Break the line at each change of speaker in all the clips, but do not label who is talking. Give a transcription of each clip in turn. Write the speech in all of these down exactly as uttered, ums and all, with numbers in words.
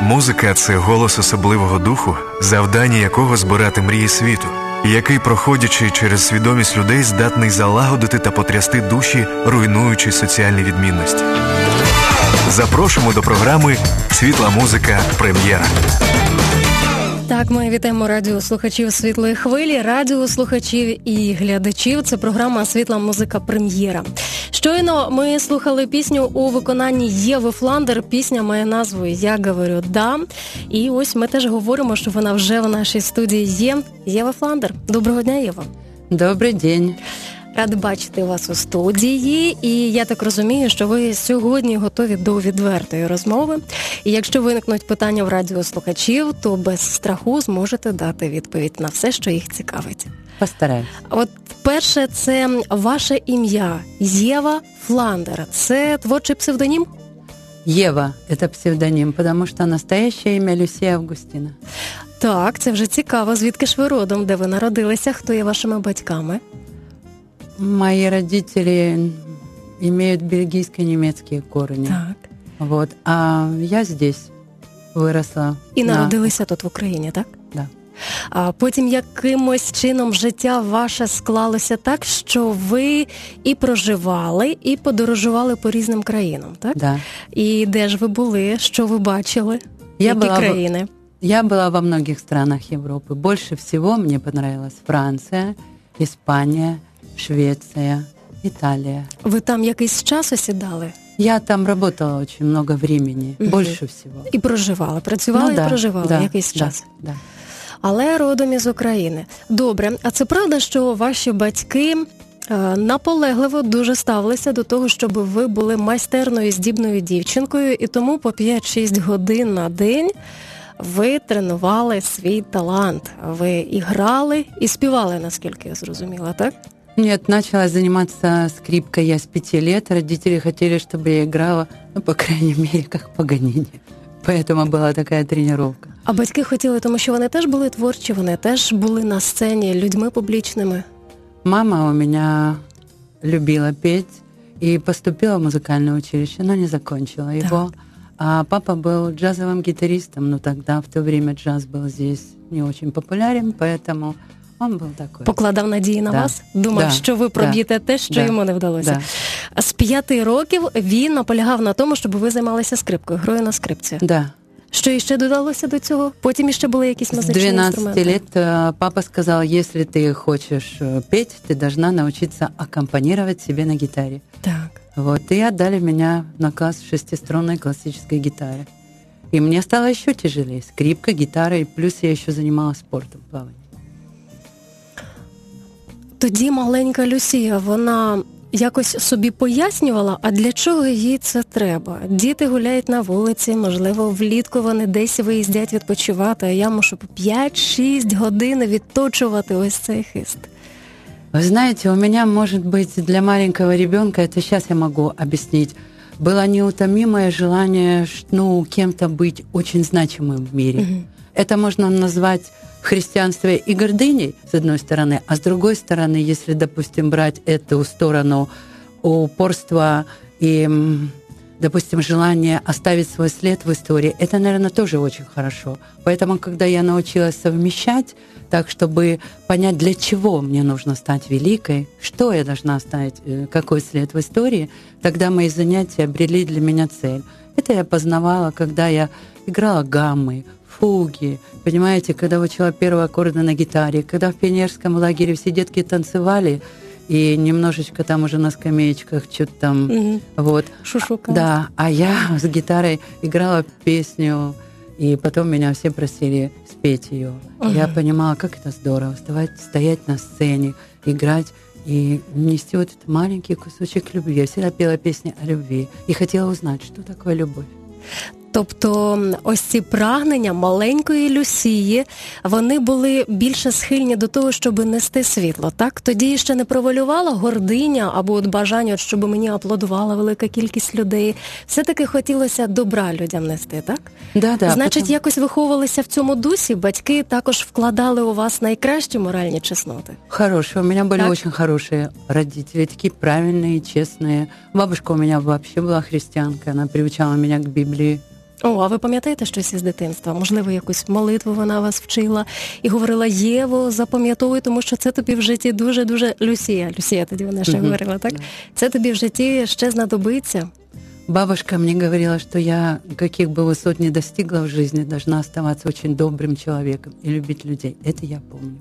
Музика – це голос особливого духу, завдання якого збирати мрії світу, який, проходячи через свідомість людей, здатний залагодити та потрясти душі, руйнуючи соціальні відмінності. Запрошуємо до програми «Світла музика. Прем'єра».
Так, ми вітаємо радіослухачів «Світлої хвилі», радіослухачів і глядачів. Це програма «Світла музика. Прем'єра». Щойно ми слухали пісню у виконанні Єви Фландер. Пісня має назву «Я говорю да». І ось ми теж говоримо, що вона вже в нашій студії є. Єва Фландер. Доброго дня, Єва.
Добрий день.
Рада бачити вас у студії, і я так розумію, що ви сьогодні готові до відвертої розмови. І якщо виникнуть питання в радіослухачів, то без страху зможете дати відповідь на все, що їх цікавить.
Постараюсь.
От перше, це ваше ім'я Єва Фландер. Це творчий псевдонім?
Ева – это псевдоним, потому что настоящее имя Люсия Августина.
Так, це вже цікаво. Звідки ж ви родом? Де ви народилися? Хто є вашими батьками?
Мои родители имеют бельгийско-немецкие корни.
Так.
Вот. А я здесь выросла.
І
на...
народилися тут в Україні, так?
Да.
А потім якимось чином життя ваше склалося так, що ви і проживали, і подорожували по різним країнам, так?
Да.
І де ж ви були? Що ви бачили?
Я
Які
была
країни?
В... Я была во многих странах Европы. Больше всего мне понравилась Франция, Испания, Швеция, Италия.
Ви там якийсь час осідали?
Я там работала очень много времени, угу. Больше всего.
І проживали, працювали
ну,
і
да,
проживали
да,
якийсь
да,
час.
Да.
Але родом із України. Добре, а це правда, що ваші батьки е, наполегливо дуже ставилися до того, щоб ви були майстерною, здібною дівчинкою, і тому по п'ять-шість годин на день ви тренували свій талант. Ви і грали, і співали, наскільки я зрозуміла, так?
Нет, начала заниматься скрипкой я с пяти лет. Родители хотели, чтобы я играла, ну, по крайней мере, как Паганини. Поэтому была такая тренировка.
А батьки хотіли, тому що вони теж були творчі, вони теж були на сцені людьми публічними?
Мама у меня любила петь и поступила в музыкальное училище, но не закончила его. Так. А папа был джазовым гитаристом, но тогда, в то время, джаз был здесь не очень популярен, поэтому... Он був такий.
Покладав надії на
да.
вас? Думав, да. що ви проб'єте да. те, що да. йому не вдалося. Да. З п'яти років він наполягав на тому, щоб ви займалися скрипкою, грою на скрипці.
Да.
Що іще додалося до цього? Потім іще були якісь музичні інструменти?
С двенадцати лет папа сказал, если ты хочешь петь, ты должна научиться аккомпанировать себе на гитаре.
Так.
Вот, и отдали меня на класс шестиструнной классической гитары. И мне стало еще тяжелее. Скрипка, гитара, и плюс я еще занималась спортом, плаванием.
Тоді маленька Люсія, вона якось собі пояснювала, а для чого їй це треба? Діти гуляють на вулиці, можливо, влітку вони десь виїздять відпочивати, а я мушу по п'ять-шість годин відточувати ось цей хист.
Вы знаете, у меня, может быть, для маленького ребенка, это сейчас я могу объяснить, было неутомимое желание, ну, кем-то быть очень значимым в мире. Mm-hmm. Это можно назвать в христианстве и гордыней, с одной стороны, а с другой стороны, если, допустим, брать эту сторону упорства и, допустим, желание оставить свой след в истории, это, наверное, тоже очень хорошо. Поэтому, когда я научилась совмещать так, чтобы понять, для чего мне нужно стать великой, что я должна оставить, какой след в истории, тогда мои занятия обрели для меня цель. Это я познавала, когда я играла гаммы, фуги, понимаете, когда учила первые аккорды на гитаре, когда в пионерском лагере все детки танцевали, и немножечко там уже на скамеечках что-то там, mm-hmm. вот.
Шушукалась.
Да, а я с гитарой играла песню, и потом меня все просили спеть ее. Mm-hmm. Я понимала, как это здорово, вставать, стоять на сцене, играть и нести вот этот маленький кусочек любви. Я всегда пела песни о любви и хотела узнать, что такое любовь.
Тобто ось ці прагнення маленької Люсії, вони були більше схильні до того, щоб нести світло, так? Тоді ще не провалювала гординя або от бажання, щоб мені аплодувала велика кількість людей. Все-таки хотілося добра людям нести, так?
Да, да,
Значить,
потом...
якось виховувалися в цьому дусі, батьки також вкладали у вас найкращі моральні чесноти?
Хорошие, у меня были
так?
очень хорошие родители, такие правильные, честные. Бабушка у меня вообще была христианка, она приучала меня к Библии
О, а ви пам'ятаєте щось із дитинства? Можливо, якусь молитву вона вас вчила і говорила: Єво, запам'ятовуй, тому що це тобі в житті дуже-дуже... Люсія, Люсія тоді вона ще mm-hmm. говорила, так? Це тобі в житті ще знадобиться.
Бабушка мне говорила, что я, каких бы высот ни достигла в жизни, должна оставаться очень добрым человеком и любить людей. Это я помню.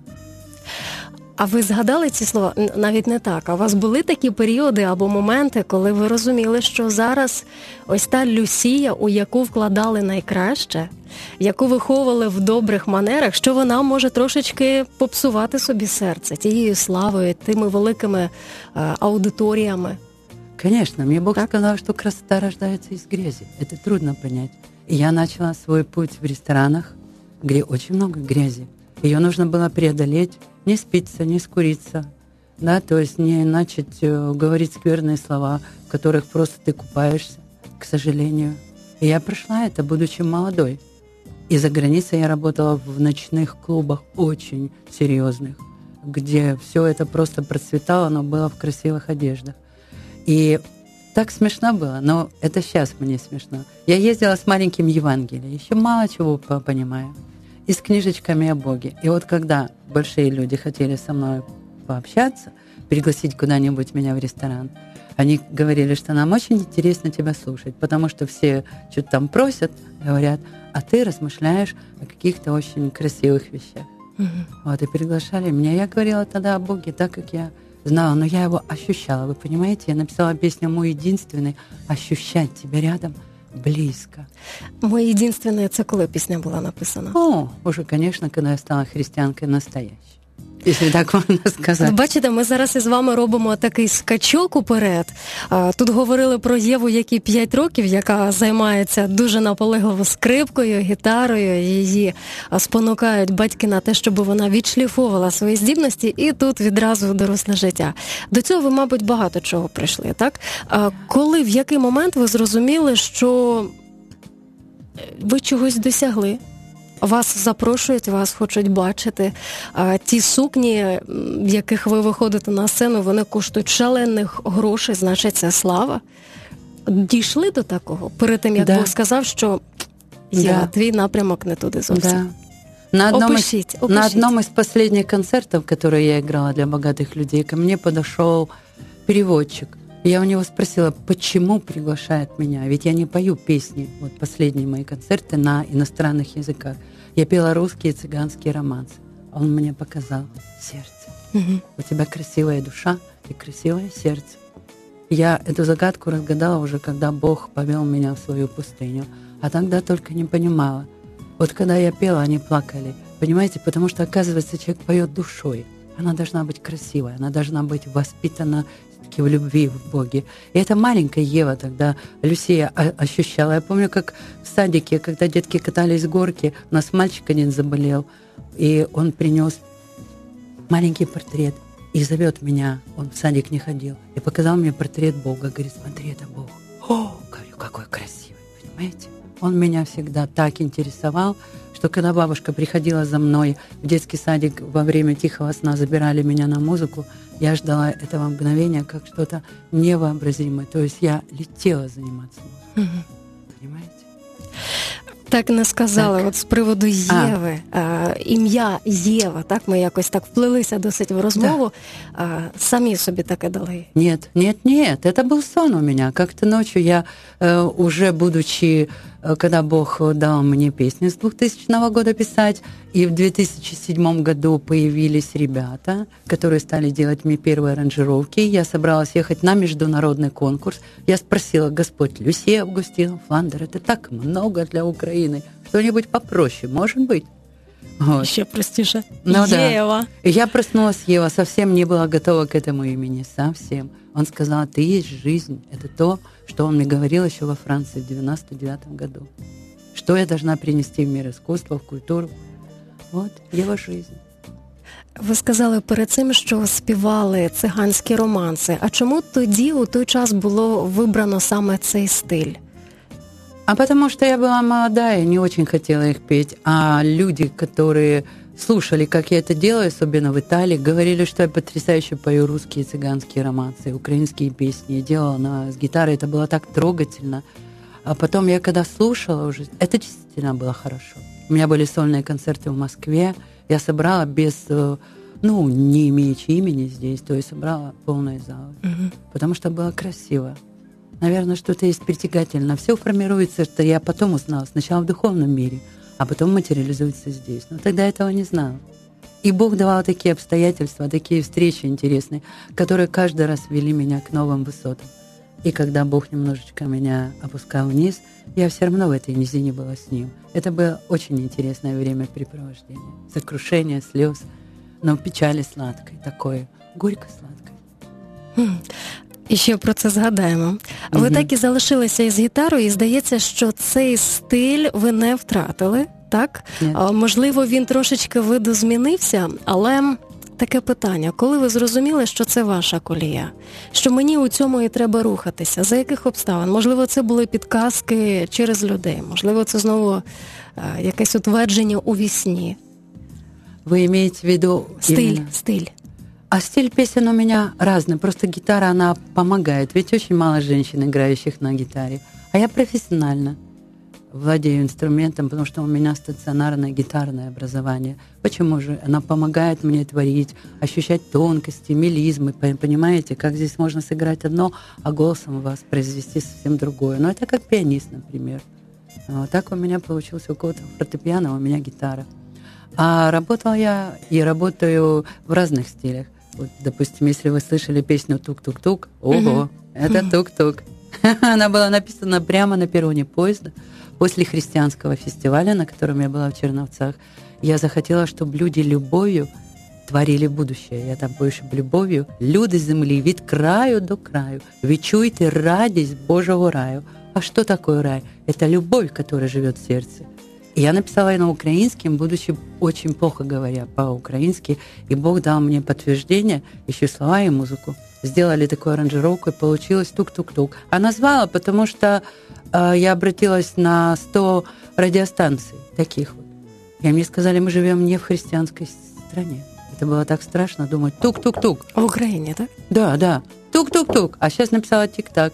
А ви згадали ці слова? Навіть не так. А у вас були такі періоди або моменти, коли ви розуміли, що зараз ось та Люсія, у яку вкладали найкраще, яку виховували в добрих манерах, що вона може трошечки попсувати собі серце тією славою, тими великими е, аудиторіями?
Конечно, мне Бог
так?
сказал, что красота рождается из грязи. Это трудно понять. И я начала свой путь в ресторанах, где очень много грязи. Ее нужно было преодолеть, не спиться, не скуриться, да, то есть не начать э, говорить скверные слова, в которых просто ты купаешься, к сожалению. И я прошла это, будучи молодой. И за границей я работала в ночных клубах очень серьезных, где все это просто процветало, но было в красивых одеждах. И так смешно было, но это сейчас мне смешно. Я ездила с маленьким Евангелием, еще мало чего понимаю, и с книжечками о Боге. И вот когда большие люди хотели со мной пообщаться, пригласить куда-нибудь меня в ресторан, они говорили, что нам очень интересно тебя слушать, потому что все что-то там просят, говорят, а ты размышляешь о каких-то очень красивых вещах. Mm-hmm. Вот, и приглашали меня. Я говорила тогда о Боге так, как я знала, но я его ощущала. Вы понимаете, я написала песню «Мой единственный», ощущать тебя рядом близко.
«Мой единственный» — це коли пісня була написана?
О, уже, конечно, когда я стала християнкой настоящей. Якщо так можна сказати.
Бачите, ми зараз із вами робимо такий скачок уперед. Тут говорили про Єву, якій п'ять років, яка займається дуже наполегливо скрипкою, гітарою. Її спонукають батьки на те, щоб вона відшліфовувала свої здібності, і тут відразу доросле життя. До цього ви, мабуть, багато чого прийшли, так? Коли, в який момент ви зрозуміли, що ви чогось досягли? Вас запрошують, вас хочуть бачити. А ті сукні, в яких ви виходите на сцену, вони коштують шалених грошей, значить, це слава. Дійшли до такого? Перед тим, як да. Бог сказав, що Єва, да. твій напрямок не туди зовсім.
Да. На одном,
опишіть,
из,
опишіть.
на одном из последних концертов, которые я играла для богатых людей, ко мне подошел переводчик. Я у него спросила, почему приглашает меня, ведь я не пою песни, вот последние мои концерты на иностранных языках. Я пела русские и цыганские романсы. Он мне показал сердце. Угу. У тебя красивая душа и красивое сердце. Я эту загадку разгадала уже, когда Бог повел меня в свою пустыню. А тогда только не понимала. Вот когда я пела, они плакали. Понимаете, потому что, оказывается, человек поет душой. Она должна быть красивой, она должна быть воспитана в любви в Боге. И эта маленькая Ева тогда, Люсия, ощущала. Я помню, как в садике, когда детки катались с горки, у нас мальчик один заболел, и он принес маленький портрет и зовет меня. Он в садик не ходил. И показал мне портрет Бога. Говорит, смотри, это Бог. О, говорю, какой красивый, понимаете? Он меня всегда так интересовал, что когда бабушка приходила за мной в детский садик во время тихого сна, забирали меня на музыку, я ждала этого мгновения как что-то невообразимое. То есть я летела заниматься музыкой. Угу. Понимаете?
Так не сказали, так. От з приводу Єви, а. ім'я Єва, так, ми якось так вплилися досить в розмову, да. а, самі собі таке дали.
Нет, нет, нет, это был сон у меня. Как-то ночью я, э, уже будучи, э, когда Бог дал мне песни с двухтысячного года писать, и в две тысячи седьмом году появились ребята, которые стали делать мне первые аранжировки. Я собралась ехать на международный конкурс. Я спросила, Господь, Люсия Августина Фландер, это так много для Украины. Что-нибудь попроще, может быть? Вот.
Еще простіше.
Ну,
Ева.
Да. И я проснулась, Ева совсем не была готова к этому имени, совсем. Он сказал, ты есть жизнь. Это то, что он мне говорил еще во Франции в девяносто девятом году. Что я должна принести в мир искусства, в культуру. Вот, Ева жизнь.
Ви сказали перед цим, що співали циганські романси. А чому тоді, у той час, було вибрано саме цей стиль?
А потому что я была молодая, не очень хотела их петь. А люди, которые слушали, как я это делаю, особенно в Италии, говорили, что я потрясающе пою русские цыганские романсы, украинские песни. Я делала на, с гитарой, это было так трогательно. А потом я когда слушала уже, это действительно было хорошо. У меня были сольные концерты в Москве, я собрала без, ну, не имеючи имени здесь, то есть собрала полные залы, угу. потому что было красиво. Наверное, что-то есть притягательно. Все формируется, что я потом узнала, сначала в духовном мире, а потом материализуется здесь. Но тогда этого не знала. И Бог давал такие обстоятельства, такие встречи интересные, которые каждый раз вели меня к новым высотам. И когда Бог немножечко меня опускал вниз, я все равно в этой низине была с Ним. Это было очень интересное времяпрепровождение. Сокрушение, слез, но печали сладкой, такой, горько-сладкой.
І ще про це згадаємо. Ви mm-hmm. так і залишилися із гітарою, і здається, що цей стиль ви не втратили, так? Yeah. Можливо, він трошечки видозмінився, але таке питання. Коли ви зрозуміли, що це ваша колія? Що мені у цьому і треба рухатися? За яких обставин? Можливо, це були підказки через людей? Можливо, це знову а, якесь утвердження у вісні?
Ви маєте в виду...
Стиль,
именно...
стиль.
А стиль песен у меня разный. Просто гитара, она помогает. Ведь очень мало женщин, играющих на гитаре. А я профессионально владею инструментом, потому что у меня стационарное гитарное образование. Почему же? Она помогает мне творить, ощущать тонкости, мелизмы. Понимаете, как здесь можно сыграть одно, а голосом воспроизвести совсем другое. Ну, это как пианист, например. Вот так у меня получилось. У кого-то фортепиано, а у меня гитара. А работала я и работаю в разных стилях. Вот, допустим, если вы слышали песню «Тук-тук-тук», ого, mm-hmm. это «Тук-тук». Она была написана прямо на перроне поезда после христианского фестиваля, на котором я была в Черновцах. Я захотела, чтобы люди любовью творили будущее. Я там больше любовью. Люди земли від краю до краю. Відчуйте радість Божьего раю. А что такое рай? Это любовь, которая живет в сердце. И я написала ее на украинском, будучи очень плохо говоря по-украински, и Бог дал мне подтверждение, еще слова и музыку. Сделали такую аранжировку, и получилось тук-тук-тук. А назвала, потому что э, я обратилась на сто радиостанций таких вот. И мне сказали, мы живем не в христианской стране. Это было так страшно думать, тук-тук-тук.
В Украине, так?
Да, да, тук-тук-тук. А сейчас написала тик-так.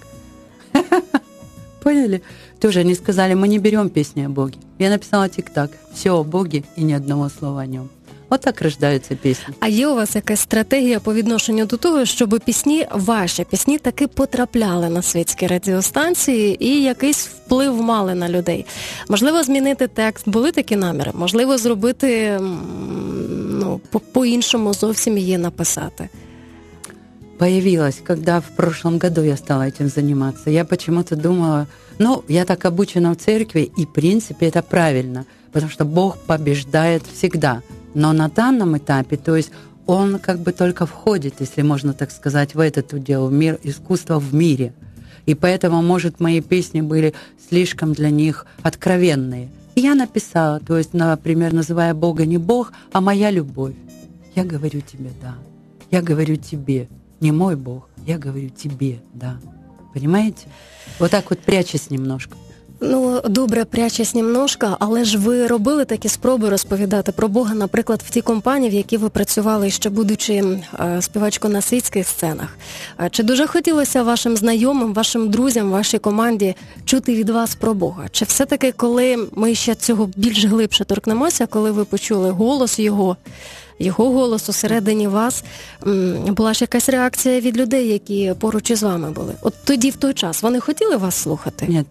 Поняли? Тоже они сказали, мы не берем песни о Боге. Я написала тик-так, все о Боге и ни одного слова о нем. От так рождаються пісні.
А є у вас якась стратегія по відношенню до того, щоб пісні, ваші пісні, таки потрапляли на світські радіостанції і якийсь вплив мали на людей? Можливо, змінити текст, були такі наміри? Можливо, зробити, ну, по-іншому зовсім її написати?
Появилась, когда в прошлом году я стала этим заниматься. Я почему-то думала, ну, я так обучена в церкви, и в принципе это правильно, потому что Бог побеждает всегда. Но на данном этапе, то есть Он как бы только входит, если можно так сказать, в этот удел, в мир искусства в мире. И поэтому, может, мои песни были слишком для них откровенные. И я написала, то есть, например, называя Бога не Бог, а моя любовь. Я говорю тебе «да», я говорю тебе. Не мой Бог, я говорю тебе, да. Понимаете? Вот так вот прячась немножко.
Ну, добре, прячась немножко, але ж ви робили такі спроби розповідати про Бога, наприклад, в тій компанії, в якій ви працювали, ще будучи е, співачкою на світських сценах. Чи дуже хотілося вашим знайомим, вашим друзям, вашій команді чути від вас про Бога? Чи все-таки, коли ми ще цього більш глибше торкнемося, коли ви почули голос Його, Його голос усередині вас, була ж якась реакція від людей, які поруч із вами були? От тоді, в той час, вони хотіли вас слухати?
Нет.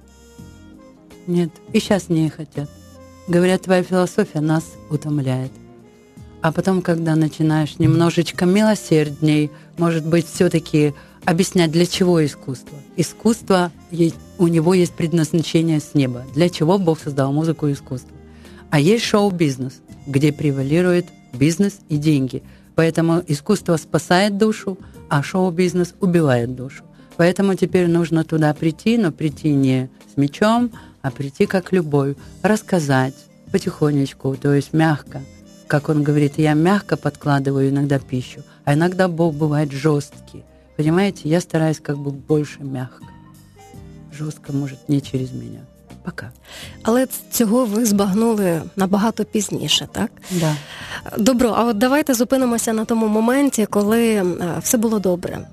Нет. И сейчас не хотят. Говорят, твоя философия нас утомляет. А потом, когда начинаешь немножечко милосердней, может быть, все-таки объяснять, для чего искусство. Искусство, у него есть предназначение с неба. Для чего Бог создал музыку и искусство. А есть шоу-бизнес, где превалирует бизнес и деньги. Поэтому искусство спасает душу, а шоу-бизнес убивает душу. Поэтому теперь нужно туда прийти, но прийти не с мечом, а прийти как любовь, рассказать потихонечку, то есть мягко. Как он говорит, я мягко подкладываю иногда пищу, а иногда Бог бывает жесткий. Понимаете, я стараюсь как бы больше мягко. Жестко, может, не через меня. Пока.
Але цього ви збагнули набагато пізніше, так?
Да.
Добро, а от давайте зупинимося на тому моменті, коли все було добре.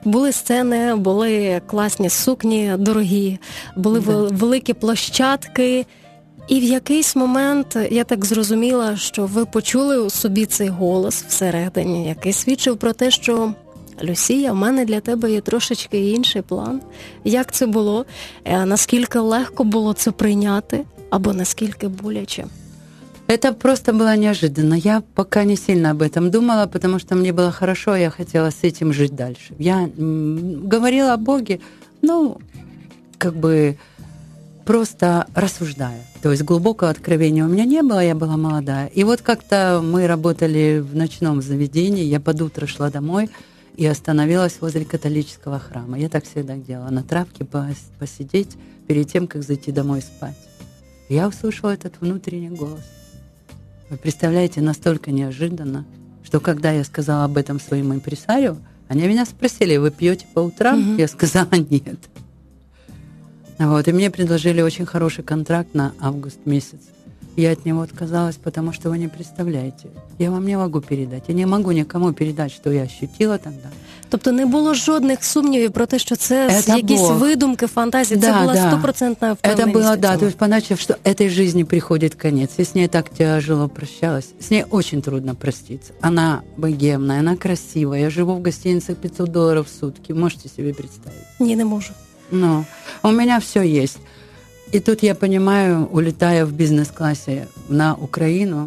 Були сцени, були класні сукні дорогі, були
Да.
великі площадки. І в якийсь момент я так зрозуміла, що ви почули у собі цей голос всередині, який свідчив про те, що Люсія, в мене для тебе є трошечки інший план. Як це було? Наскільки легко було це прийняти? Або наскільки боляче?
Это просто было неожиданно. Я пока не сильно об этом думала, потому что мне было хорошо, я хотела с этим жить дальше. Я м, говорила о Боге, ну, как бы просто рассуждая. То есть глубокого откровения у меня не было, я была молодая. И вот как-то мы работали в ночном заведении, я под утро шла домой и остановилась возле католического храма. Я так всегда делала, на травке пос- посидеть перед тем, как зайти домой спать. Я услышала этот внутренний голос. Вы представляете, настолько неожиданно, что когда я сказала об этом своим импресарио, они меня спросили, вы пьете по утрам?
Мгм.
Я сказала нет. Вот, и мне предложили очень хороший контракт на август месяц. Я от него отказалась, потому что вы не представляете. Я вам не могу передать. Я не могу никому передать, что я ощутила тогда.
Тобто не було жодних сумнівів про те, що це
Это
якісь
Бог.
видумки, фантазії. Це
Да,
була
да.
стопроцентна
Это
впевненість
было,
у
да,
цьому.
то есть поначав, что этой жизни приходит конец. Я с ней так тяжело прощалась. С ней очень трудно проститься. Она богемная, она красивая. Я живу в гостинице пятьсот долларов в сутки. Можете себе представить?
Ні, не можу.
Но у меня все есть. И тут я понимаю, улетая в бизнес-классе на Украину,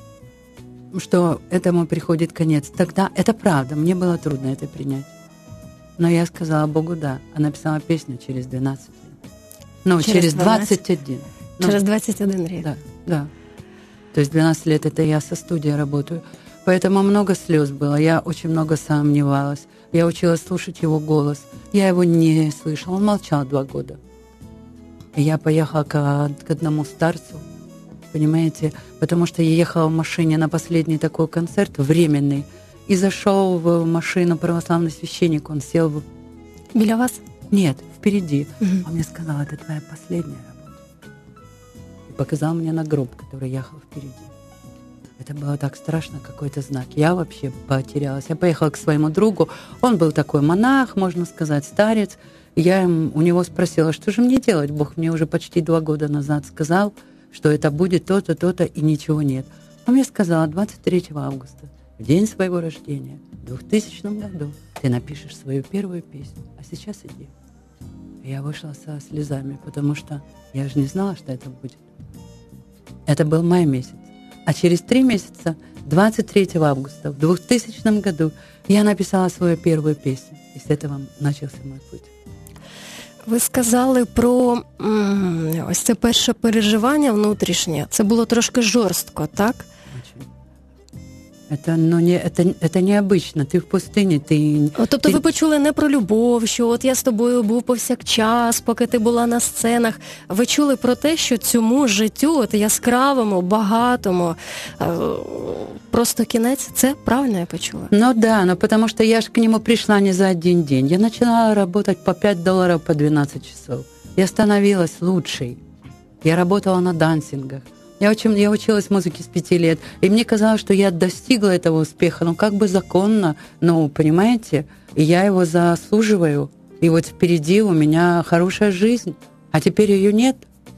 что этому приходит конец. Тогда это правда, мне было трудно это принять. Но я сказала Богу «да», а написала песню через двенадцать лет. Ну,
Через
через
двенадцать.
двадцать один. Ну,
Через двадцять один рік.
да, да. То есть двенадцать лет это я со студией работаю. Поэтому много слез было, я очень много сомневалась. Я училась слушать его голос. Я его не слышала, он молчал два года. И я поехала к, к одному старцу, понимаете, потому что я ехала в машине на последний такой концерт, временный, и зашел в машину православный священник, он сел в...
Біля вас?
Нет, впереди.
Мгм.
Он мне сказал, это твоя последняя работа. И показал мне на гроб, который ехал впереди. Это было так страшно, какой-то знак. Я вообще потерялась. Я поехала к своему другу. Он был такой монах, можно сказать, старец. И я им, у него спросила, что же мне делать? Бог мне уже почти два года назад сказал, что это будет то-то, то-то, и ничего нет. Он мне сказал, двадцать третьего августа, в день своего рождения, в двухтысячном году, ты напишешь свою первую песню, а сейчас иди. И я вышла со слезами, потому что я же не знала, что это будет. Это был май месяц. А через три месяца, двадцать третьего августа, в двухтысячном году, я написала свою первую песню. И с этого начался мой путь.
Ви сказали про м, ось це перше переживання внутрішнє. Це було трошки жорстко, так?
Очень. Это, ну, не, это, это необычно. Ты в пустыне, ты...
О, Тобто
ти-
ви почули не про любов, що от я з тобою був повсякчас, поки ти була на сценах. Ви чули про те, що цьому життю, от яскравому, багатому, е, просто кінець? Це правильно я почула?
Ну да, но потому что я же к нему пришла не за один день. Я начинала работать по пять долларов по двенадцать часов. Я становилась лучшей. Я работала на дансингах. Я, очень, я училась музыке с пяти лет. И мне казалось, что я достигла этого успеха, ну как бы законно, ну понимаете, и я его заслуживаю. И вот впереди у меня хорошая жизнь, а теперь ее нет.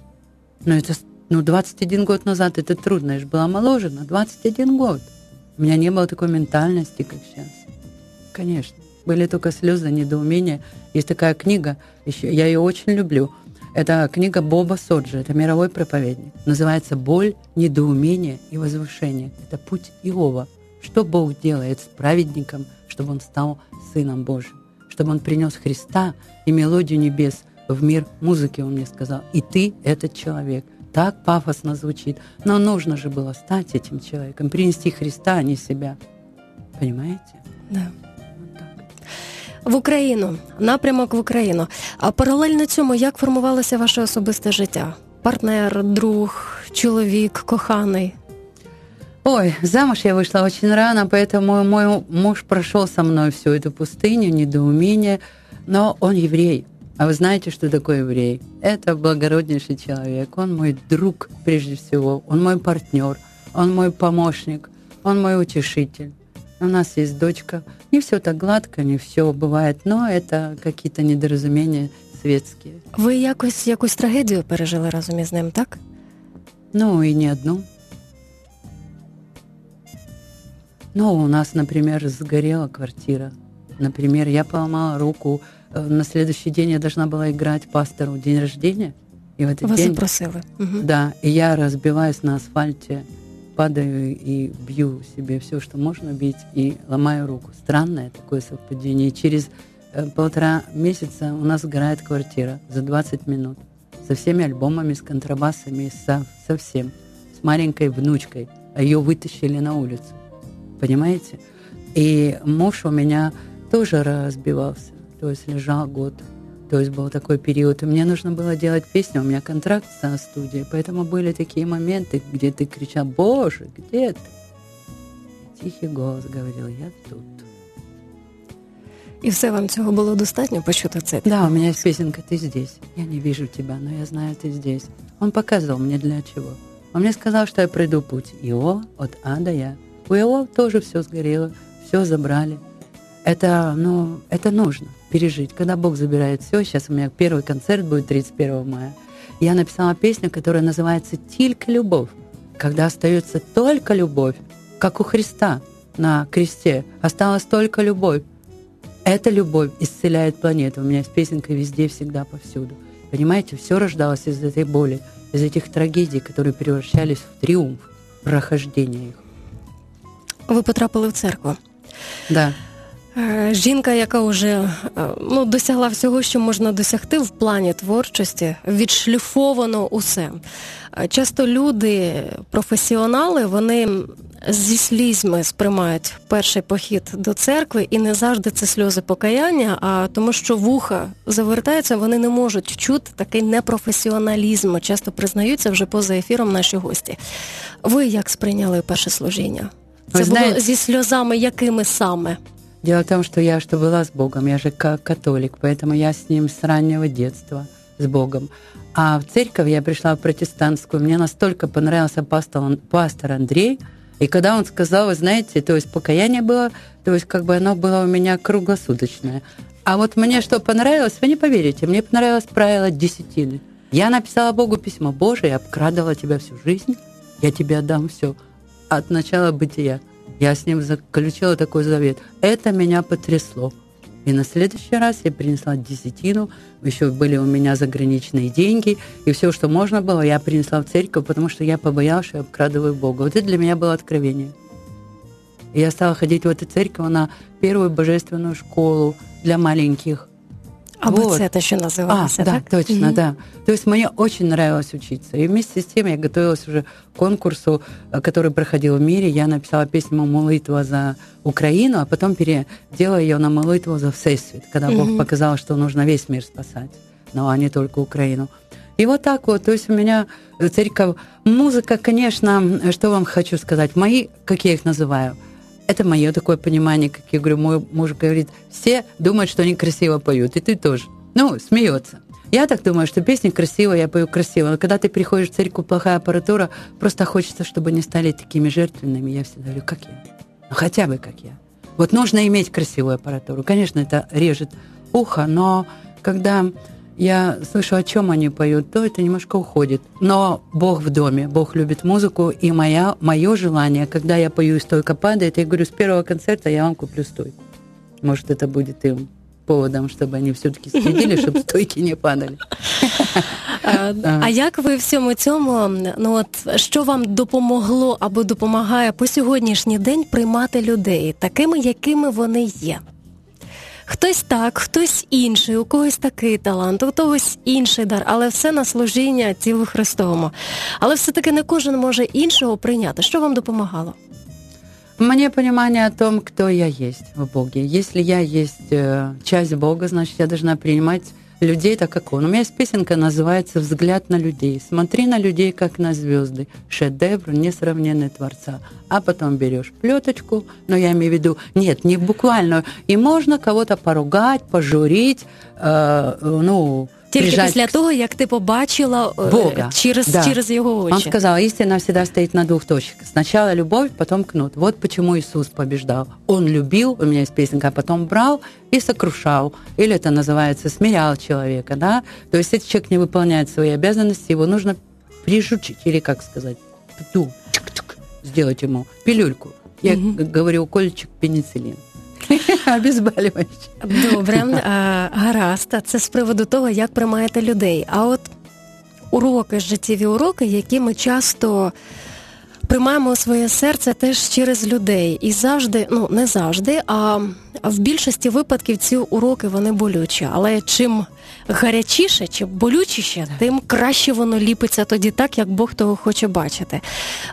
Но это, ну, двадцать один год назад это трудно. Я же была моложе, на двадцать один год. У меня не было такой ментальности, как сейчас. Конечно. Были только слезы, недоумения. Есть такая книга, еще, я ее очень люблю. Это книга Боба Соджи, это мировой проповедник. Называется «Боль, недоумение и возвышение». Это путь Иова. Что Бог делает с праведником, чтобы он стал Сыном Божьим? Чтобы он принес Христа и мелодию небес в мир музыки, он мне сказал. И ты этот человек. Так пафосно звучит. Но нужно же было стать этим человеком, принести Христа, а не себя. Понимаете?
Да.
Вот так.
В Україну, напрямок в Україну. А паралельно цьому, як формувалося ваше особисте життя? Партнер, друг, чоловік, коханий?
Ой, замуж я вышла очень рано, поэтому мой муж прошел со мной всю эту пустыню, недоумение, но он еврей. А вы знаете, что такое еврей? Это благороднейший человек, он мой друг прежде всего, он мой партнер, он мой помощник, он мой утешитель. У нас есть дочка. Не все так гладко, не все бывает, но это какие-то недоразумения светские.
Ви якось якусь трагедію пережили разом із ним, так?
Ну, и не одну. Ну, у нас, например, сгорела квартира. Например, я поломала руку. На следующий день я должна была играть пастору день рождения. И в этот
Вас
день...
запросили. Угу.
Да, и я разбиваюсь на асфальте, падаю и бью себе все, что можно бить, и ломаю руку. Странное такое совпадение. И через э, полтора месяца у нас сгорает квартира за двадцать минут. Со всеми альбомами, с контрабасами, со, со всем. С маленькой внучкой. А ее вытащили на улицу. Понимаете? И муж у меня тоже разбивался. То есть лежал год. То есть был такой период. И мне нужно было делать песню. У меня контракт со студией. Поэтому были такие моменты, где ты кричал: «Боже, где ты?» И тихий голос говорил: «Я тут».
І все вам цього було достатньо почути це?
Да, у меня есть песенка «Ты здесь». Я не вижу тебя, но я знаю, ты здесь. Он показывал мне для чего. Он мне сказал, что я пройду путь Иова от А до Я. У Иова тоже все сгорело, все забрали. Это, ну, это нужно пережить. Когда Бог забирает все, сейчас у меня первый концерт будет тридцать первого мая, я написала песню, которая называется «Тільки любовь». Когда остается только любовь, как у Христа на кресте, осталась только любовь. Эта любовь исцеляет планету. У меня есть песенка везде, всегда, повсюду. Понимаете, все рождалось из этой боли, из этих трагедий, которые превращались в триумф, прохождения их.
Ви потрапили в церкву.
Да.
Жінка, яка вже ну, досягла всього, що можна досягти в плані творчості, відшліфовано усе. Часто люди, професіонали, вони зі слізьми сприймають перший похід до церкви, і не завжди це сльози покаяння, а тому що вуха завертаються, вони не можуть чути такий непрофесіоналізм. Часто признаються вже поза ефіром наші гості. Ви як сприйняли перше служіння? Це
Ви
було
знаєте,
зі сльозами якими саме?
Дело в том, что я что была с Богом, я же как католик, поэтому я с Ним с раннего детства, с Богом. А в церковь я пришла в протестантскую, мне настолько понравился пастор, пастор Андрей, и когда он сказал, вы знаете, то есть покаяние было, то есть как бы оно было у меня круглосуточное. А вот мне что понравилось, вы не поверите, мне понравилось правило десятины. Я написала Богу письмо: «Боже, я обкрадывала тебя всю жизнь, я тебе отдам все от начала бытия». Я с ним заключила такой завет. Это меня потрясло. И на следующий раз я принесла десятину, еще были у меня заграничные деньги, и все, что можно было, я принесла в церковь, потому что я побоялась, что я обкрадываю Бога. Вот это для меня было откровение. И я стала ходить в эту церковь на первую божественную школу для маленьких.
А
вот.
це те, що називалося,
а,
так?
Да, точно,
угу.
да. То есть мне очень нравилось учиться. И вместе с тем я готовилась уже к конкурсу, который проходил в мире. Я написала песню «Молитва за Украину», а потом переделала ее на «Молитву за Всесвет», когда угу. Бог показал, что нужно весь мир спасать, но а не только Украину. И вот так вот, то есть у меня церковь... Музыка, конечно, что вам хочу сказать, мои, как я их называю, это мое такое понимание, как я говорю, мой муж говорит, все думают, что они красиво поют, и ты тоже. Ну, смеется. Я так думаю, что песни красивые, я пою красиво. Но когда ты приходишь в церковь, плохая аппаратура, просто хочется, чтобы они стали такими жертвенными. Я всегда говорю, как я? Ну, хотя бы как я. Вот нужно иметь красивую аппаратуру. Конечно, это режет ухо, но когда я слышу, о чем они поют, то это немножко уходит. Но Бог в доме, Бог любит музыку, и моя, мое желание, когда я пою и стойка падает, я говорю, с первого концерта я вам куплю стойку. Может, это будет им поводом, чтобы они все-таки следили, чтобы стойки не падали.
А, а як ви в всьому цьому, ну от, що вам допомогло або допомагає по сьогоднішній день приймати людей такими, якими вони є? Хтось так, хтось інший, у когось такий талант, у когось інший дар, але все на служіння тілу Христовому. Але все-таки не кожен може іншого прийняти. Що вам допомагало?
Мне понимание о том, кто я есть в Боге. Если я есть часть Бога, значит, я должна принимать людей так, как Он. У меня есть песенка, называется «Взгляд на людей». Смотри на людей, как на звезды. Шедевр несравненный Творца. А потом берешь плеточку, но я имею в виду, нет, не буквально. И можно кого-то поругать, пожурить, э, ну,
Тільки після того, як ти побачила
Бога.
Через,
да.
через его очи.
Он сказал, истина всегда стоит на двух точках. Сначала любовь, потом кнут. Вот почему Иисус побеждал. Он любил, у меня есть песенка, а потом брал и сокрушал. Или это называется смирял человека, да? То есть если человек не выполняет свои обязанности, его нужно прижучить, или как сказать, пету, сделать ему пилюльку. Я угу. говорю, укольчик пенициллин. Обезболюючи.
Добре, гаразд. Це з приводу того, як приймаєте людей. А от уроки, життєві уроки, які ми часто приймаємо у своє серце теж через людей. І завжди, ну не завжди, а в більшості випадків ці уроки, вони болючі. Але чим гарячіше, чим болючіше, тим краще воно ліпиться тоді так, як Бог того хоче бачити.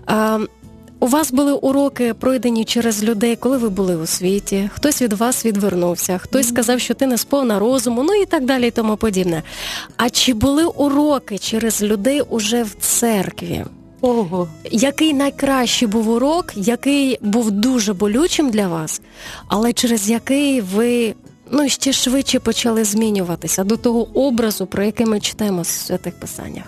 У вас були уроки, пройдені через людей, коли ви були у світі, хтось від вас відвернувся, хтось сказав, що ти не сповна розуму, ну і так далі і тому подібне. А чи були уроки через людей уже в церкві?
Ого.
Який найкращий був урок, який був дуже болючим для вас, але через який ви, ну, ще швидше почали змінюватися до того образу, про який ми читаємо в Святих Писаннях?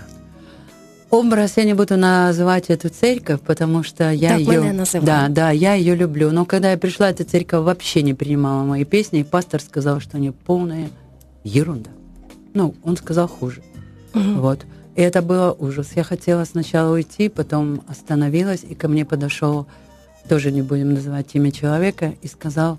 Образ я не буду называть эту церковь, потому что я
так
ее, да, да, я ее люблю. Но когда я пришла, эта церковь вообще не принимала мои песни, и пастор сказал, что они полная ерунда. Ну, он сказал хуже. Угу. Вот. И это было ужас. Я хотела сначала уйти, потом остановилась, и ко мне подошел, тоже не будем называть имя человека, и сказал: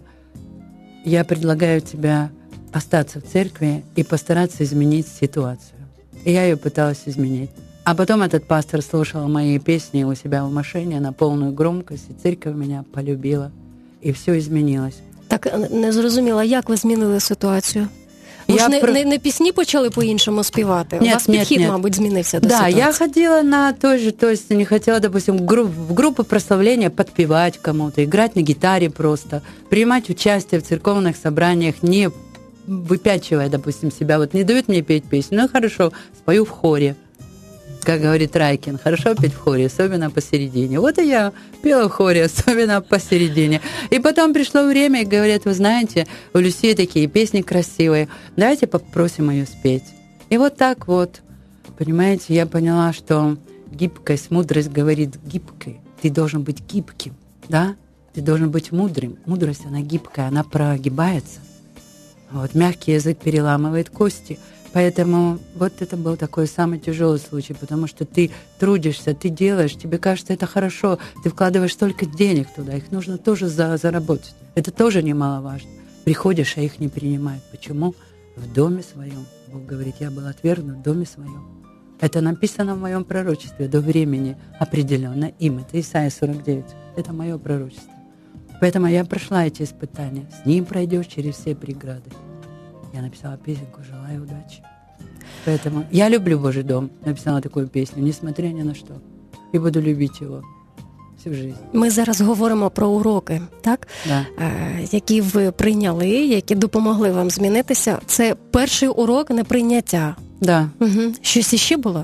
я предлагаю тебе остаться в церкви и постараться изменить ситуацию. И я ее пыталась изменить. А потом этот пастор слушал мои песни у себя в машине на полную громкость, и церковь меня полюбила, и все изменилось.
Так, не зрозуміла, як ви змінили ситуацію? Ви ж не, про... не, не пісні почали по-іншому співати?
Нет,
у вас
нет,
підхід,
нет.
мабуть, змінився до
да,
ситуації.
Да, я ходила на той же, то есть не хотела, допустим, в, групп, в группы прославления подпевать кому-то, играть на гитаре просто, принимать участие в церковных собраниях, не выпячивая, допустим, себя. Вот не дают мне петь песню, ну хорошо, спою в хоре. Как говорит Райкин, хорошо петь в хоре, особенно посередине. Вот и я пела в хоре, особенно посередине. И потом пришло время, и говорят, вы знаете, у Люси такие песни красивые, давайте попросим ее спеть. И вот так вот, понимаете, я поняла, что гибкость, мудрость говорит гибкой. Ты должен быть гибким, да? Ты должен быть мудрым. Мудрость, она гибкая, она прогибается. Вот, мягкий язык переламывает кости. Поэтому вот это был такой самый тяжелый случай, потому что ты трудишься, ты делаешь, тебе кажется, это хорошо, ты вкладываешь столько денег туда, их нужно тоже за, заработать. Это тоже немаловажно. Приходишь, а их не принимают. Почему? В доме своем. Бог говорит, я был отвергнут в доме своем. Это написано в моем пророчестве до времени определенно им. Это Исайя сорок девять. Это мое пророчество. Поэтому я прошла эти испытания. С ним пройдешь через все преграды. Я написала песенку «Желаю удачи». Поэтому я люблю Божий дом. Написала такую песню, несмотря ни на что. И буду любить его всю жизнь.
Ми зараз говоримо про уроки, так?
Да.
Е, які ви прийняли, які допомогли вам змінитися. Це перший урок неприйняття.
Да.
Угу. Щось іще було?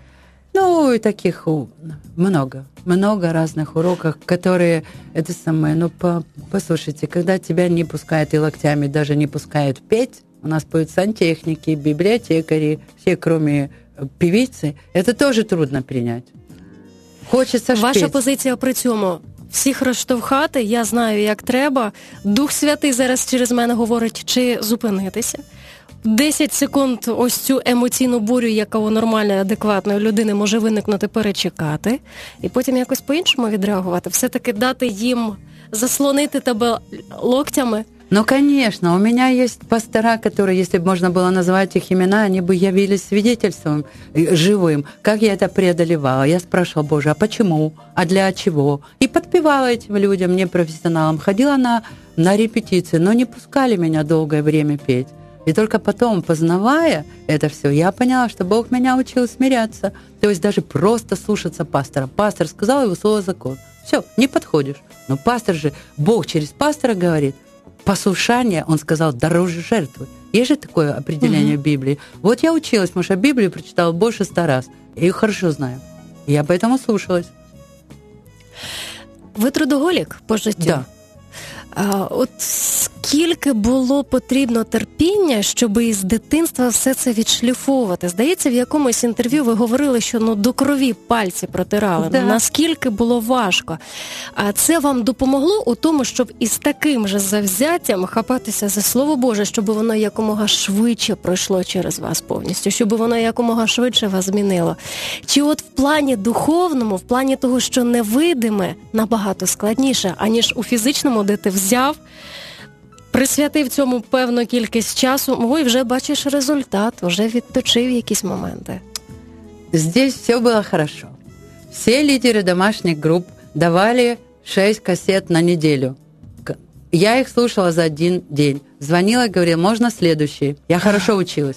Ну, и таких много. Много разных уроков, которые, это самое, ну, по, послушайте, когда тебя не пускают и локтями даже не пускают петь, у нас поют сантехники, библиотекари, все, кроме певицы, это тоже трудно принять. Хочеться ж
Ваша
петь.
позиція при цьому всіх розштовхати, я знаю, як треба. Дух Святий зараз через мене говорить, чи зупинитися. десять секунд ось цю емоційну бурю, яка у нормальної, адекватної людини може виникнути, перечекати. І потім якось по-іншому відреагувати. Все-таки дати їм заслонити тебе локтями.
Ну, конечно, у меня есть пастора, которые, если бы можно было назвать их имена, они бы явились свидетельством живым, как я это преодолевала. Я спрашивала, Боже, а почему? А для чего? И подпевала этим людям, непрофессионалам. Ходила на, на репетиции, но не пускали меня долгое время петь. И только потом, познавая это все, я поняла, что Бог меня учил смиряться. То есть даже просто слушаться пастора. Пастор сказал, его слово закон. Все, не подходишь. Но пастор же, Бог через пастора говорит, послушание, он сказал, дороже жертвы. Есть же такое определение mm-hmm. в Библии. Вот я училась, потому что Библию прочитала больше ста раз. Я ее хорошо знаю. И я поэтому слушалась.
Ви трудоголік по життю?
Да.
А, от скільки було потрібно терпіння, щоб із дитинства все це відшліфовувати? Здається, в якомусь інтерв'ю ви говорили, що ну до крові пальці протирали.
Да.
Наскільки було важко? А це вам допомогло у тому, щоб із таким же завзяттям хапатися за Слово Боже, щоб воно якомога швидше пройшло через вас повністю, щоб воно якомога швидше вас змінило? Чи от в плані духовному, в плані того, що невидиме, набагато складніше, аніж у фізичному, де ти взяв, присвятив цьому певну кількість часу, ой, вже бачиш результат, вже відточив якісь моменти?
Здесь все было хорошо. Все лидеры домашних групп давали шесть кассет на неделю. Я их слушала за один день. Звонила и говорила, можно следующий. Я хорошо училась.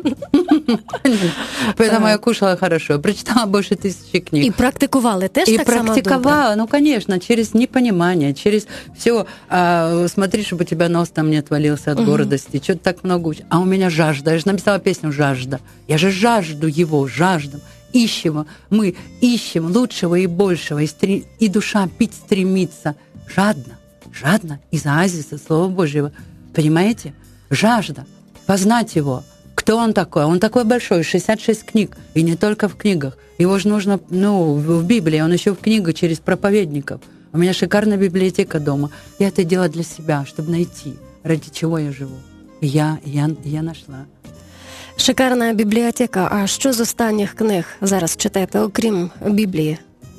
Поэтому я кушала хорошо. Прочитала больше тысячи книг.
И практиковали теж
и
так само добре?
И практиковала, ну, конечно, через непонимание, через все. А, смотри, чтобы у тебя нос там не отвалился от гордости. Что-то так много учишь. А у меня жажда. Я же написала песню «Жажда». Я же жажду его, жаждем. Ищем. Мы ищем лучшего и большего. И, стри... и душа пить стремится. Жадно. Жадно из оазиса Слова Божьего. Понимаете? Жажда. Познать его. Кто он такой? Он такой большой, шестьдесят шесть книг. И не только в книгах. Его же нужно, ну, в Библии, он еще в книгах через проповедников. У меня шикарная библиотека дома. Я это делала для себя, чтобы найти, ради чего я живу. И я, я, я нашла.
Шикарна бібліотека. А що з останніх книг зараз читаєте, окрім Біблії?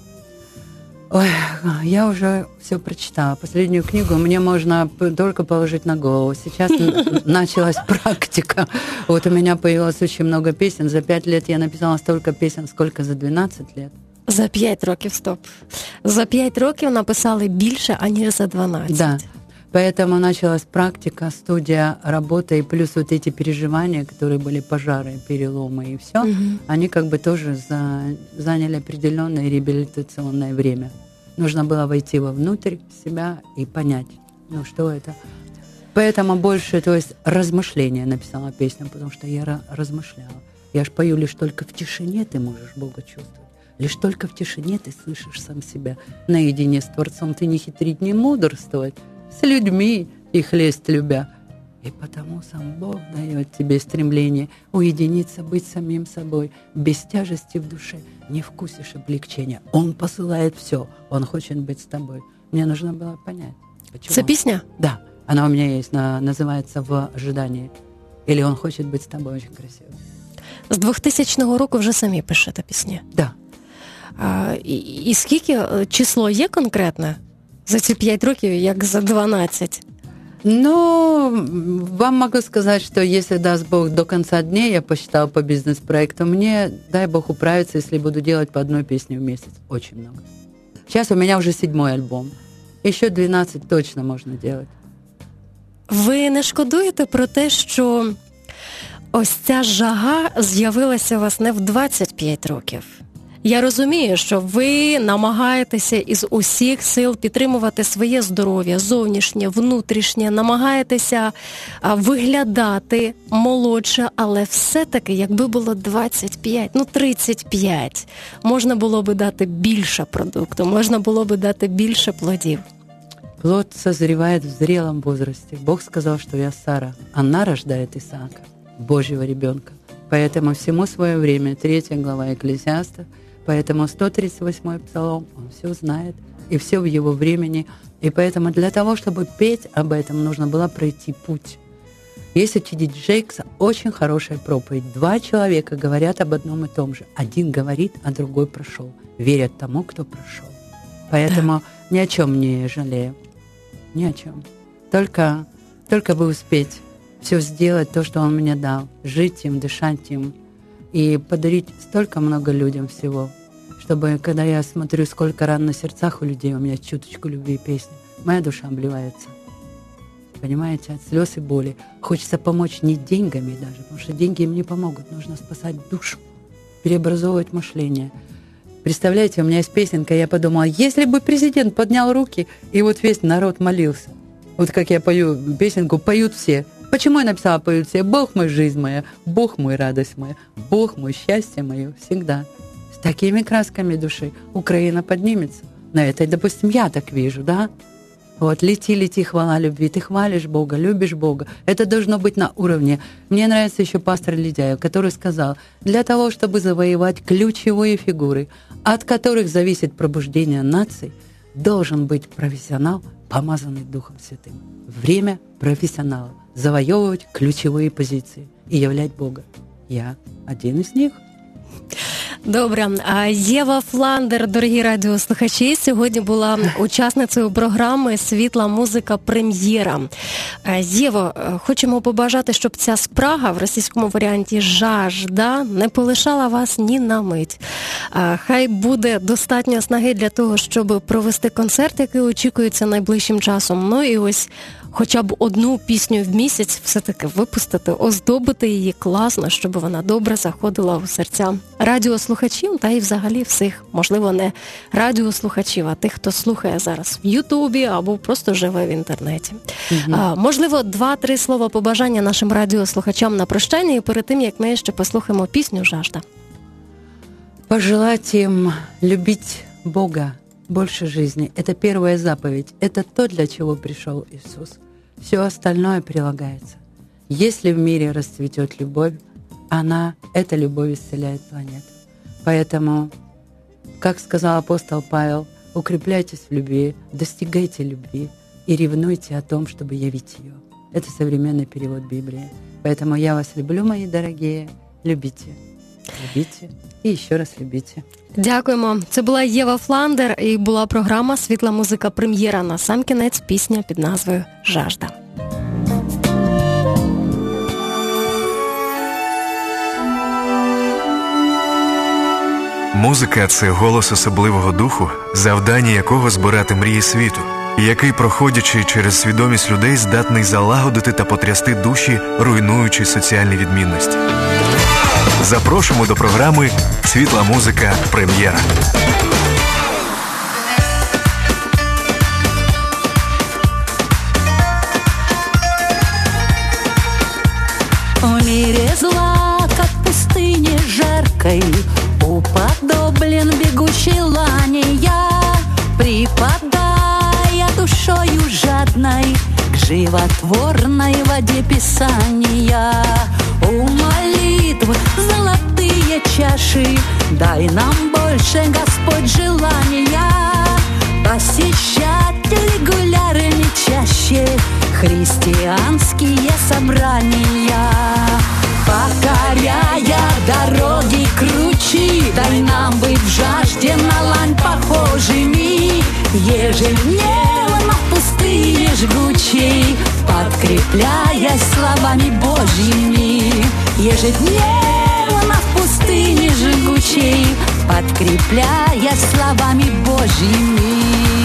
Ой, я уже все прочитала. Последнюю книгу мне можно только положить на голову. Сейчас началась практика. Вот у меня появилось очень много песен. За пять лет я написала столько песен, сколько за двенадцать лет.
За п'ять років, стоп. За п'ять років написали більше, аніж за дванадцять.
Да. Поэтому началась практика, студия, работа, и плюс вот эти переживания, которые были пожары, переломы и все, угу. Они как бы тоже за, заняли определенное реабилитационное время. Нужно было войти вовнутрь себя и понять, ну что это. Поэтому больше, то есть размышления написала песню, потому что я размышляла. Я ж пою, лишь только в тишине ты можешь Бога чувствовать. Лишь только в тишине ты слышишь сам себя. Наедине с Творцом ты не хитрить, не мудрствовать. С людьми их лесть любя. И потому сам Бог дает тебе стремление уединиться, быть самим собой, без тяжести в душе. Не вкусишь облегчения. Он посылает все. Он хочет быть с тобой. Мне нужно было понять. Почему.
Это песня?
Да. Она у меня есть. На, называется «В ожидании». Или «Он хочет быть с тобой». Очень красиво.
З двохтисячного року вже самі пишете пісні?
Да.
А, і, і скільки число є конкретне? За ці п'ять років, як за дванадцять?
Ну, вам могу сказать, что если даст Бог до конца дней, я посчитала по бизнес-проекту, мне, дай Бог, управиться, если буду делать по одной песне в месяц. Очень много. Сейчас у меня уже седьмой альбом. Еще двенадцать точно можно делать.
Ви не шкодуєте про те, що ось ця жага з'явилася у вас не в двадцять п'ять років? Я розумію, що ви намагаєтеся із усіх сил підтримувати своє здоров'я, зовнішнє, внутрішнє, намагаєтеся виглядати молодше, але все-таки, якби було двадцять п'ять, ну тридцять п'ять, можна було би дати більше продукту, можна було би дати більше плодів.
Плод созревает в зрелом возрасте. Бог сказал, что я Сара. Она рождает Исаака, Божьего ребенка. Поэтому всему свое время. Третья глава Экклесиаста. Поэтому сто тридцать восьмой псалом, он все знает, и все в его времени. И поэтому для того, чтобы петь об этом, нужно было пройти путь. Есть у Ти Ди Джейкса очень хорошая проповедь. Два человека говорят об одном и том же. Один говорит, а другой прошел. Верят тому, кто прошел. Поэтому ни о чем не жалею. Ни о чем. Только, только бы успеть все сделать, то, что он мне дал. Жить им, дышать им. И подарить столько много людям всего, чтобы, когда я смотрю, сколько ран на сердцах у людей, у меня чуточку любви и песни, моя душа обливается. Понимаете, от слез и боли. Хочется помочь не деньгами даже, потому что деньги им не помогут. Нужно спасать душу, преобразовывать мышление. Представляете, у меня есть песенка, я подумала, если бы президент поднял руки, и вот весь народ молился. Вот как я пою песенку, поют все. Почему я написала «Поют все»? Бог мой, жизнь моя, Бог мой, радость моя, Бог мой, счастье мое всегда. С такими красками души Украина поднимется. На это, допустим, я так вижу, да? Вот, лети, лети, хвала любви. Ты хвалишь Бога, любишь Бога. Это должно быть на уровне. Мне нравится еще пастор Ледяев, который сказал, для того, чтобы завоевать ключевые фигуры, от которых зависит пробуждение наций, должен быть профессионал, помазанный Духом Святым. Время профессионала. Завоевывать ключевые позиции и являть Бога. Я один из них.
Добре. Єва Фландер, дорогі радіослухачі, сьогодні була учасницею програми «Світла музика прем'єра». Єво, хочемо побажати, щоб ця спрага в російському варіанті «жажда» не полишала вас ні на мить. Хай буде достатньо снаги для того, щоб провести концерт, який очікується найближчим часом. Ну і ось хоча б одну пісню в місяць все-таки випустити, оздобити її класно, щоб вона добре заходила у серця радіослухачів та й взагалі всіх, можливо, не радіослухачів, а тих, хто слухає зараз в Ютубі або просто живе в інтернеті. Mm-hmm. А, можливо, два-три слова побажання нашим радіослухачам на прощання, і перед тим, як ми ще послухаємо пісню «Жажда».
Пожелать им любить Бога больше жизни. Это первая заповедь. Это то, для чего пришел Иисус. Все остальное прилагается. Если в мире расцветет любовь, она, эта любовь исцеляет планету. Поэтому, как сказал апостол Павел, укрепляйтесь в любви, достигайте любви и ревнуйте о том, чтобы явить ее. Это современный перевод Библии. Поэтому я вас люблю, мои дорогие. Любите. Любите і ще раз любите.
Дякуємо. Це була Єва Фландер і була програма «Світла музика прем'єра». На сам кінець пісня під назвою «Жажда».
Музика – це голос особливого духу, завдання якого збирати мрії світу, який, проходячи через свідомість людей, здатний залагодити та потрясти душі, руйнуючи соціальні відмінності. Запрошуємо до програми «Світла музика прем'єра».
В мире зла, как пустыне жаркой, уподоблен бегущей лани я, припадая душою жадной к животворной воде Писания. У молитв золотые чаши, дай нам больше, Господь, желания посещать регулярно чаще христианские собрания. Покоряя дороги кручи, дай нам быть в жажде на лань похожими, ежедневно в пустыне жгучей, подкрепляясь словами Божьими. Ежедневно в пустыне жгучей, подкрепляясь словами Божьими.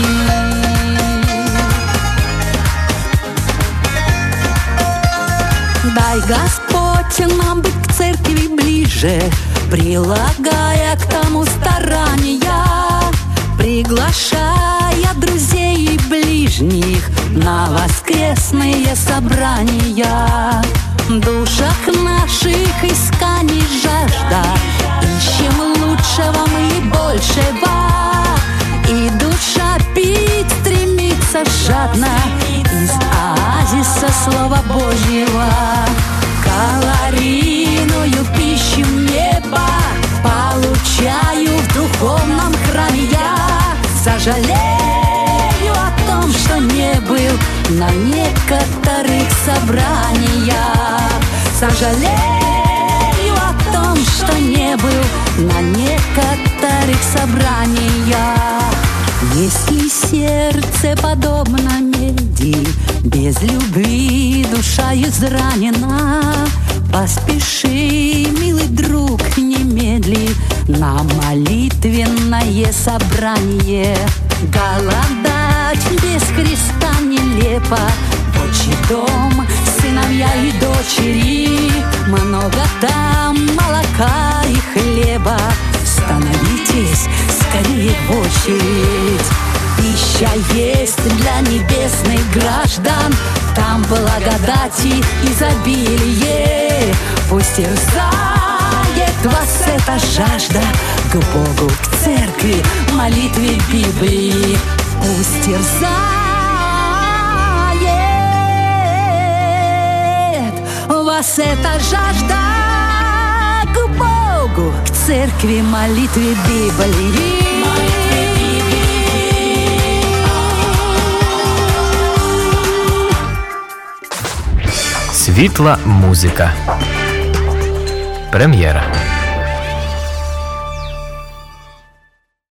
Дай, Господь, нам быть к церкви ближе, прилагая к тому старания, приглашая друзей и ближних на воскресные собрания. В душах наших исканий жажда, ищем лучшего мы и большего, и душа пить стремится жадно из оазиса Слова Божьего. Калорийную пищу неба получаю в духовном храме я. Сожалею о том, что не был на некоторых собраниях. Сожалею о том, что не был на некоторых собраниях. Если сердце подобно меди, без любви душа изранена, поспеши, милый друг, немедли на молитвенное собрание. Голодать без Христа нелепо, отчий дом, сыновья и дочери, много там молока и хлеба. Становитесь скорее в очередь. Пища есть для небесных граждан, там благодати изобилие. Пусть терзает вас эта жажда к Богу, к церкви, молитве Библии. Пусть терзает вас эта жажда к Богу, к церкви, молитве, Библии.
Світла музика. Прем'єра.